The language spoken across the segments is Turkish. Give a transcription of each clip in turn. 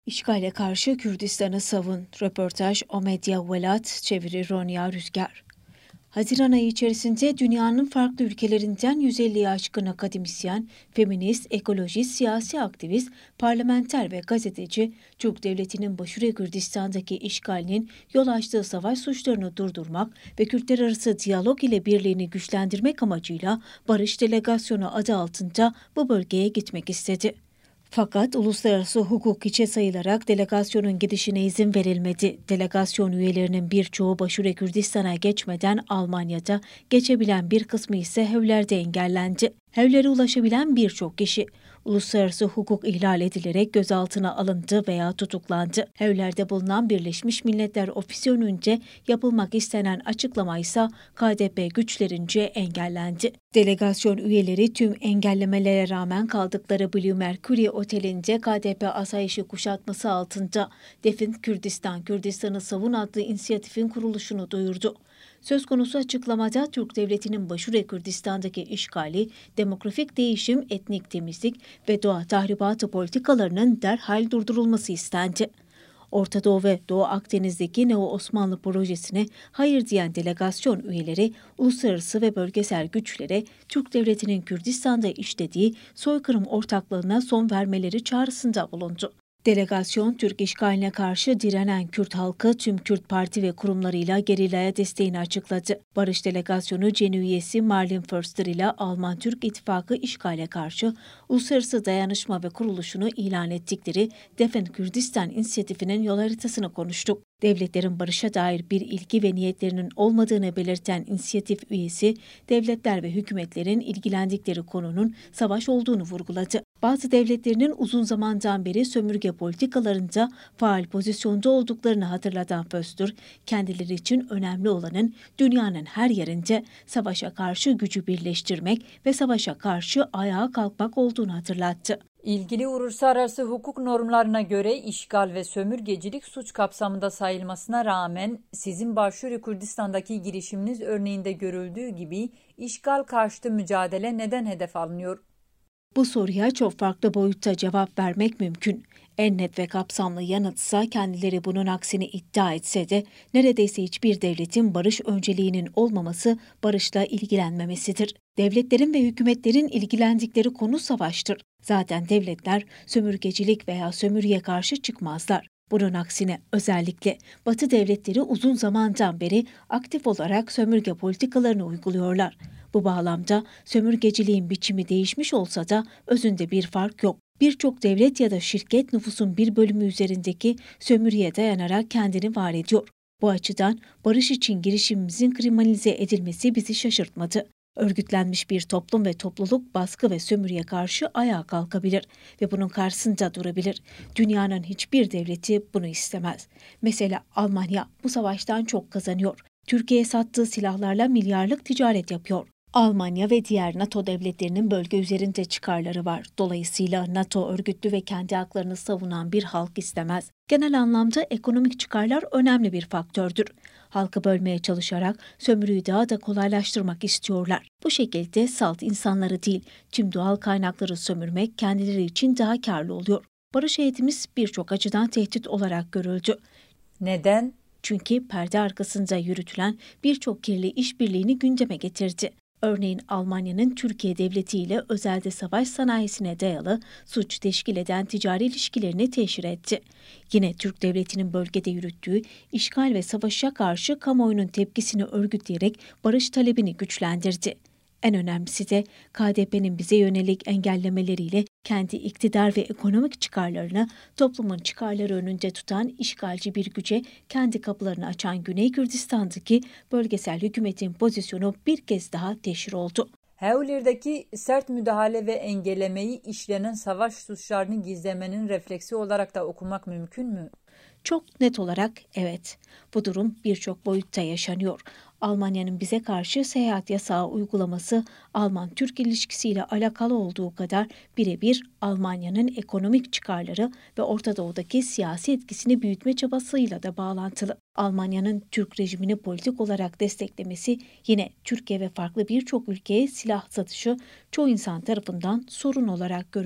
İşgale karşı Kürdistan'ı savun. Röportaj Omedya Velat, çeviri Ronya Rüzgar. Haziran ayı içerisinde dünyanın farklı ülkelerinden 150'ye aşkın akademisyen, feminist, ekolojist, siyasi aktivist, parlamenter ve gazeteci, Türk Devleti'nin Başure Kürdistan'daki işgalinin yol açtığı savaş suçlarını durdurmak ve Kürtler arası diyalog ile birliğini güçlendirmek amacıyla Barış Delegasyonu adı altında bu bölgeye gitmek istedi. Fakat uluslararası hukuk hiçe sayılarak delegasyonun gidişine izin verilmedi. Delegasyon üyelerinin birçoğu Başure Kürdistan'a geçmeden Almanya'da, geçebilen bir kısmı ise Hevler'de engellendi. Hevlere ulaşabilen birçok kişi uluslararası hukuk ihlal edilerek gözaltına alındı veya tutuklandı. Hevler'de bulunan Birleşmiş Milletler Ofisi önünde yapılmak istenen açıklama ise KDP güçlerince engellendi. Delegasyon üyeleri tüm engellemelere rağmen kaldıkları Blue Mercury Oteli'nde KDP asayişi kuşatması altında Defin Kürdistan, Kürdistan'ı Savun adlı inisiyatifin kuruluşunu duyurdu. Söz konusu açıklamada Türk Devleti'nin Başure Kürdistan'daki işgali, demografik değişim, etnik temizlik ve doğa tahribatı politikalarının derhal durdurulması istendi. Orta Doğu ve Doğu Akdeniz'deki Neo-Osmanlı projesine hayır diyen delegasyon üyeleri, uluslararası ve bölgesel güçlere Türk Devleti'nin Kürdistan'da işlediği soykırım ortaklığına son vermeleri çağrısında bulundu. Delegasyon, Türk işgaline karşı direnen Kürt halkı tüm Kürt parti ve kurumlarıyla gerillaya desteğini açıkladı. Barış Delegasyonu CENİ üyesi Marlin Förster ile Alman-Türk İttifakı işgale karşı uluslararası dayanışma ve kuruluşunu ilan ettikleri Defin Kürdistan inisiyatifinin yol haritasını konuştu. Devletlerin barışa dair bir ilgi ve niyetlerinin olmadığını belirten inisiyatif üyesi, devletler ve hükümetlerin ilgilendikleri konunun savaş olduğunu vurguladı. Bazı devletlerinin uzun zamandan beri sömürge politikalarında faal pozisyonda olduklarını hatırlatan Föstür, kendileri için önemli olanın dünyanın her yerinde savaşa karşı gücü birleştirmek ve savaşa karşı ayağa kalkmak olduğunu hatırlattı. İlgili uluslararası hukuk normlarına göre işgal ve sömürgecilik suç kapsamında sayılmasına rağmen sizin Başure Kürdistan'daki girişiminiz örneğinde görüldüğü gibi işgal karşıtı mücadele neden hedef alınıyor? Bu soruya çok farklı boyutta cevap vermek mümkün. En net ve kapsamlı yanıtsa kendileri bunun aksini iddia etse de neredeyse hiçbir devletin barış önceliğinin olmaması, barışla ilgilenmemesidir. Devletlerin ve hükümetlerin ilgilendikleri konu savaştır. Zaten devletler sömürgecilik veya sömürüye karşı çıkmazlar. Bunun aksine özellikle Batı devletleri uzun zamandan beri aktif olarak sömürge politikalarını uyguluyorlar. Bu bağlamda sömürgeciliğin biçimi değişmiş olsa da özünde bir fark yok. Birçok devlet ya da şirket nüfusun bir bölümü üzerindeki sömürüye dayanarak kendini var ediyor. Bu açıdan barış için girişimimizin kriminalize edilmesi bizi şaşırtmadı. Örgütlenmiş bir toplum ve topluluk baskı ve sömürüye karşı ayağa kalkabilir ve bunun karşısında durabilir. Dünyanın hiçbir devleti bunu istemez. Mesela Almanya bu savaştan çok kazanıyor. Türkiye'ye sattığı silahlarla milyarlık ticaret yapıyor. Almanya ve diğer NATO devletlerinin bölge üzerinde çıkarları var. Dolayısıyla NATO örgütlü ve kendi haklarını savunan bir halk istemez. Genel anlamda ekonomik çıkarlar önemli bir faktördür. Halkı bölmeye çalışarak sömürüyü daha da kolaylaştırmak istiyorlar. Bu şekilde salt insanları değil, tüm doğal kaynakları sömürmek kendileri için daha karlı oluyor. Barış heyetimiz birçok açıdan tehdit olarak görüldü. Neden? Çünkü perde arkasında yürütülen birçok kirli işbirliğini gündeme getirdi. Örneğin Almanya'nın Türkiye Devleti ile özelde savaş sanayisine dayalı suç teşkil eden ticari ilişkilerini teşhir etti. Yine Türk Devleti'nin bölgede yürüttüğü işgal ve savaşa karşı kamuoyunun tepkisini örgütleyerek barış talebini güçlendirdi. En önemlisi de KDP'nin bize yönelik engellemeleriyle kendi iktidar ve ekonomik çıkarlarını toplumun çıkarları önünde tutan işgalci bir güce kendi kapılarını açan Güney Kürdistan'daki bölgesel hükümetin pozisyonu bir kez daha teşhir oldu. Hevler'deki sert müdahale ve engellemeyi işlenen savaş suçlarını gizlemenin refleksi olarak da okumak mümkün mü? Çok net olarak evet. Bu durum birçok boyutta yaşanıyor. Almanya'nın bize karşı seyahat yasağı uygulaması Alman-Türk ilişkisiyle alakalı olduğu kadar birebir Almanya'nın ekonomik çıkarları ve Orta Doğu'daki siyasi etkisini büyütme çabasıyla da bağlantılı. Almanya'nın Türk rejimini politik olarak desteklemesi yine Türkiye ve farklı birçok ülkeye silah satışı çoğu insan tarafından sorun olarak görülüyor.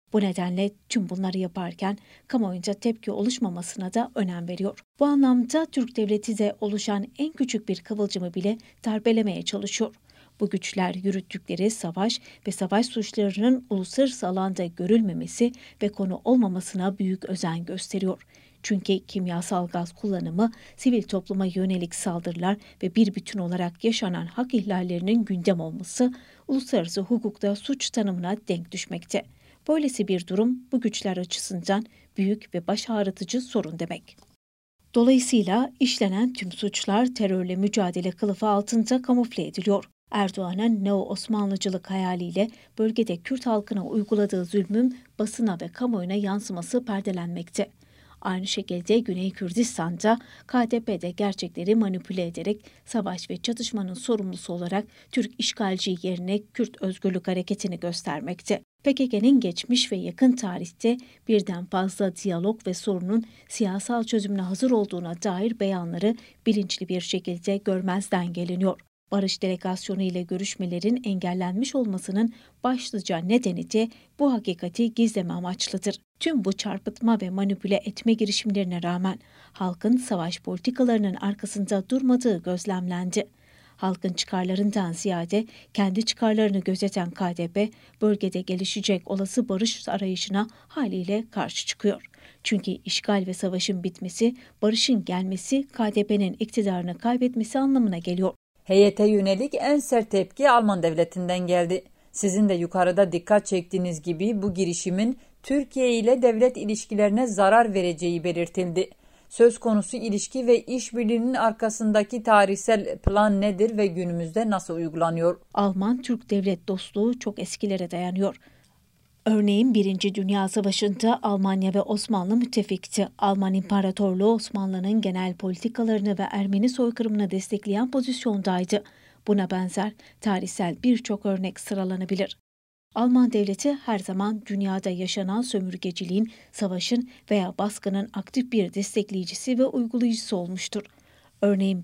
Bu nedenle tüm bunları yaparken kamuoyunca tepki oluşmamasına da önem veriyor. Bu anlamda Türk devleti de oluşan en küçük bir kıvılcımı bile darbelemeye çalışıyor. Bu güçler yürüttükleri savaş ve savaş suçlarının uluslararası alanda görülmemesi ve konu olmamasına büyük özen gösteriyor. Çünkü kimyasal gaz kullanımı, sivil topluma yönelik saldırılar ve bir bütün olarak yaşanan hak ihlallerinin gündem olması, uluslararası hukukta suç tanımına denk düşmekte. Böylesi bir durum bu güçler açısından büyük ve baş ağrıtıcı sorun demek. Dolayısıyla işlenen tüm suçlar terörle mücadele kılıfı altında kamufle ediliyor. Erdoğan'ın neo-Osmanlıcılık hayaliyle bölgede Kürt halkına uyguladığı zulmün basına ve kamuoyuna yansıması perdelenmekte. Aynı şekilde Güney Kürdistan'da KDP'de gerçekleri manipüle ederek savaş ve çatışmanın sorumlusu olarak Türk işgalci yerine Kürt Özgürlük Hareketi'ni göstermekte. PKK'nın geçmiş ve yakın tarihte birden fazla diyalog ve sorunun siyasal çözümüne hazır olduğuna dair beyanları bilinçli bir şekilde görmezden geliniyor. Barış delegasyonu ile görüşmelerin engellenmiş olmasının başlıca nedeni de bu hakikati gizleme amaçlıdır. Tüm bu çarpıtma ve manipüle etme girişimlerine rağmen halkın savaş politikalarının arkasında durmadığı gözlemlendi. Halkın çıkarlarından ziyade kendi çıkarlarını gözeten KDP, bölgede gelişecek olası barış arayışına haliyle karşı çıkıyor. Çünkü işgal ve savaşın bitmesi, barışın gelmesi KDP'nin iktidarını kaybetmesi anlamına geliyor. Heyete yönelik en sert tepki Alman devletinden geldi. Sizin de yukarıda dikkat çektiğiniz gibi bu girişimin Türkiye ile devlet ilişkilerine zarar vereceği belirtildi. Söz konusu ilişki ve işbirliğinin arkasındaki tarihsel plan nedir ve günümüzde nasıl uygulanıyor? Alman-Türk devlet dostluğu çok eskilere dayanıyor. Örneğin 1. Dünya Savaşı'nda Almanya ve Osmanlı müttefikti. Alman İmparatorluğu Osmanlı'nın genel politikalarını ve Ermeni soykırımını destekleyen pozisyondaydı. Buna benzer tarihsel birçok örnek sıralanabilir. Alman devleti her zaman dünyada yaşanan sömürgeciliğin, savaşın veya baskının aktif bir destekleyicisi ve uygulayıcısı olmuştur. Örneğin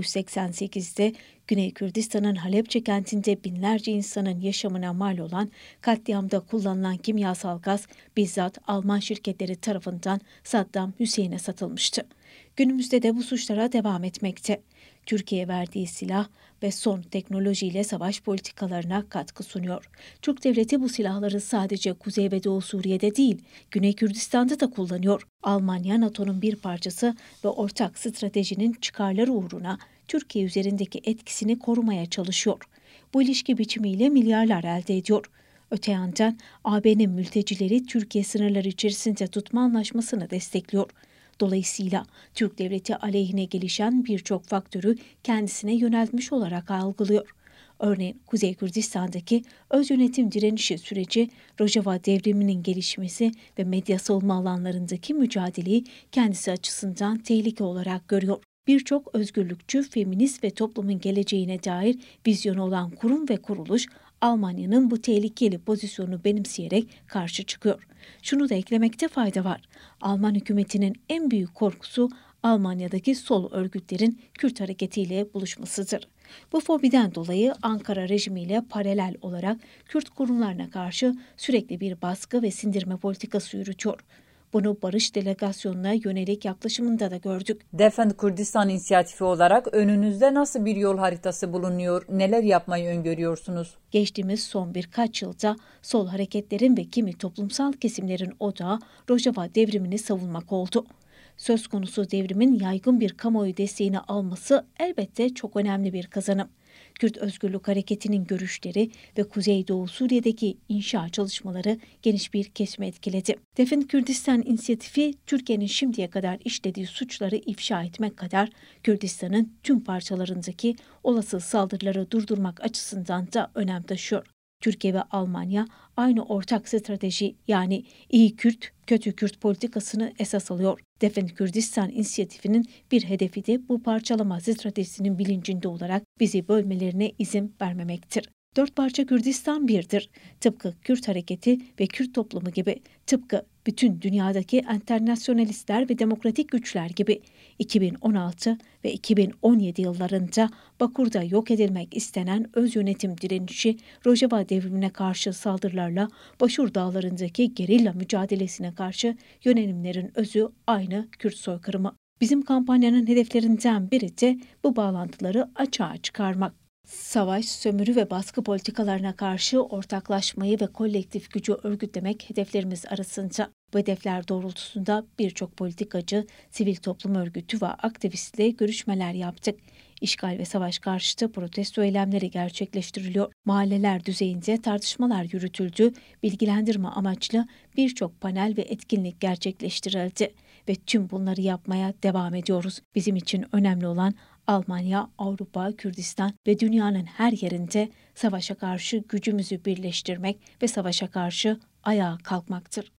1988'de Güney Kürdistan'ın Halepçe kentinde binlerce insanın yaşamına mal olan katliamda kullanılan kimyasal gaz bizzat Alman şirketleri tarafından Saddam Hüseyin'e satılmıştı. Günümüzde de bu suçlara devam etmekte. Türkiye verdiği silah ve son teknolojiyle savaş politikalarına katkı sunuyor. Türk devleti bu silahları sadece Kuzey ve Doğu Suriye'de değil, Güney Kürdistan'da da kullanıyor. Almanya, NATO'nun bir parçası ve ortak stratejinin çıkarları uğruna Türkiye üzerindeki etkisini korumaya çalışıyor. Bu ilişki biçimiyle milyarlar elde ediyor. Öte yandan AB'nin mültecileri Türkiye sınırları içerisinde tutma anlaşmasını destekliyor. Dolayısıyla Türk devleti aleyhine gelişen birçok faktörü kendisine yöneltmiş olarak algılıyor. Örneğin Kuzey Kürdistan'daki öz yönetim direnişi süreci, Rojava devriminin gelişmesi ve medya savunma alanlarındaki mücadeleyi kendisi açısından tehlike olarak görüyor. Birçok özgürlükçü, feminist ve toplumun geleceğine dair vizyonu olan kurum ve kuruluş, Almanya'nın bu tehlikeli pozisyonu benimseyerek karşı çıkıyor. Şunu da eklemekte fayda var. Alman hükümetinin en büyük korkusu Almanya'daki sol örgütlerin Kürt hareketiyle buluşmasıdır. Bu fobiden dolayı Ankara rejimiyle paralel olarak Kürt kurumlarına karşı sürekli bir baskı ve sindirme politikası yürütüyor. Bunu barış delegasyonuna yönelik yaklaşımında da gördük. Defend Kürdistan inisiyatifi olarak önünüzde nasıl bir yol haritası bulunuyor? Neler yapmayı öngörüyorsunuz? Geçtiğimiz son birkaç yılda sol hareketlerin ve kimi toplumsal kesimlerin odağı Rojava devrimini savunmak oldu. Söz konusu devrimin yaygın bir kamuoyu desteğini alması elbette çok önemli bir kazanım. Kürt Özgürlük Hareketi'nin görüşleri ve Kuzeydoğu Suriye'deki inşa çalışmaları geniş bir kesimi etkiledi. Defend Kürdistan inisiyatifi, Türkiye'nin şimdiye kadar işlediği suçları ifşa etmek kadar Kürdistan'ın tüm parçalarındaki olası saldırıları durdurmak açısından da önem taşıyor. Türkiye ve Almanya aynı ortak strateji, yani iyi Kürt, kötü Kürt politikasını esas alıyor. Defend Kürdistan inisiyatifinin bir hedefi de bu parçalama stratejisinin bilincinde olarak bizi bölmelerine izin vermemektir. Dört parça Kürdistan birdir. Tıpkı Kürt hareketi ve Kürt toplumu gibi, tıpkı bütün dünyadaki enternasyonalistler ve demokratik güçler gibi 2016 ve 2017 yıllarında Bakur'da yok edilmek istenen öz yönetim direnişi, Rojava devrimine karşı saldırılarla Başur dağlarındaki gerilla mücadelesine karşı yönelimlerin özü aynı Kürt soykırımı. Bizim kampanyanın hedeflerinden biri de bu bağlantıları açığa çıkarmak. Savaş, sömürü ve baskı politikalarına karşı ortaklaşmayı ve kolektif gücü örgütlemek hedeflerimiz arasında. Bu hedefler doğrultusunda birçok politikacı, sivil toplum örgütü ve aktivistle görüşmeler yaptık. İşgal ve savaş karşıtı protesto eylemleri gerçekleştiriliyor. Mahalleler düzeyinde tartışmalar yürütüldü, bilgilendirme amaçlı birçok panel ve etkinlik gerçekleştirildi. Ve tüm bunları yapmaya devam ediyoruz. Bizim için önemli olan Almanya, Avrupa, Kürdistan ve dünyanın her yerinde savaşa karşı gücümüzü birleştirmek ve savaşa karşı ayağa kalkmaktır.